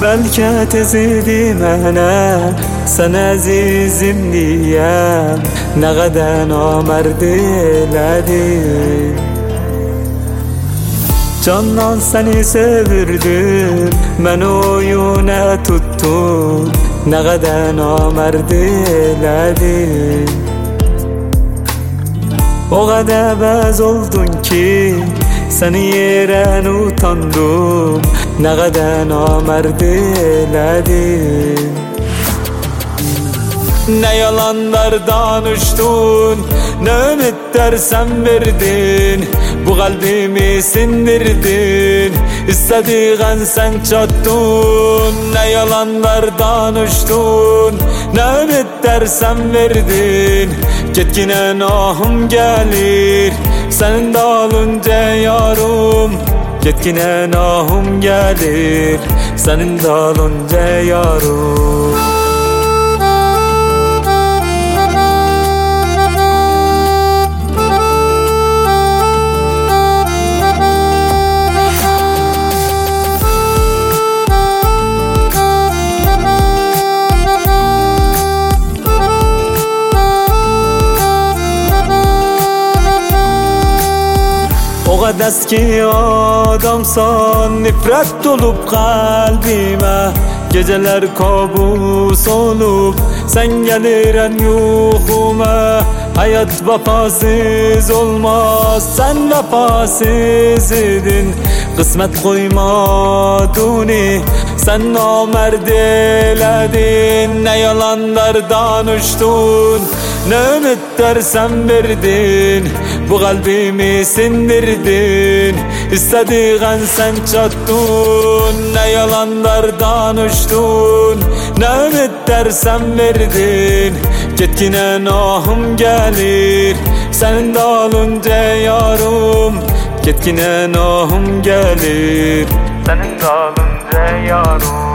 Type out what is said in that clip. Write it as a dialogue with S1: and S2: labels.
S1: Belki tezidi mənə, sən əzizim diyəm, nə qədər namərd elədin. Candan səni sevirdim, mən oyuna tuttum, nə qədər namərd elədin. O qədər bəz oldun ki, səni yerən utandım, nə qədər namərd elədin. Ne yalanlar danıştın, ne ümitler sen verdin, bu kalbimi sindirdin, istediğin sen çattın. Ne yalanlar danıştın, ne ümitler sen verdin, Ketkine nahım gelir, senin dalınca yarım. Ketkine nahım gelir, senin dalınca yarım. O kadar ki adamsan, nifret dolup kalbime, geceler kabus olup sen geliren yuhuma. Hayat vefasız olmaz, sen vefasız idin, kısmet koymadın, sen namerd eyledin. Ne yalanlar danıştın, ne ümitler sen verdin, bu kalbimi sindirdin, istediğin sen çattın. Ne yalanlar danıştın, ne ümitler sen verdin, Ketkine nahım gelir, senin dalınca yarım. Ketkine nahım gelir, senin dalınca yarım.